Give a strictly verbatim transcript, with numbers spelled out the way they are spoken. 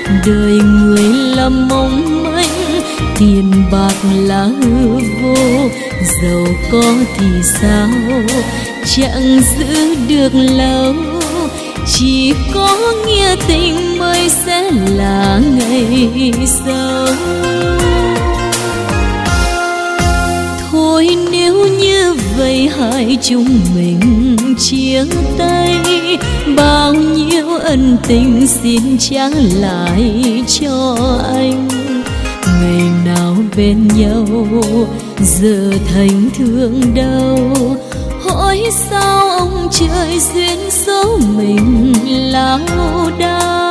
đời người là mong manh, tiền bạc là hư vô, giàu có thì sao chẳng giữ được lâu, chỉ có nghĩa tình mới sẽ là ngày sau. Thôi nếu như vậy hai chúng mình chia tay, bao nhiêu ân tình xin trả lại cho anh. Ngày nào bên nhau giờ thành thương đau, hỏi sao ông trời duyên số mình lao đao.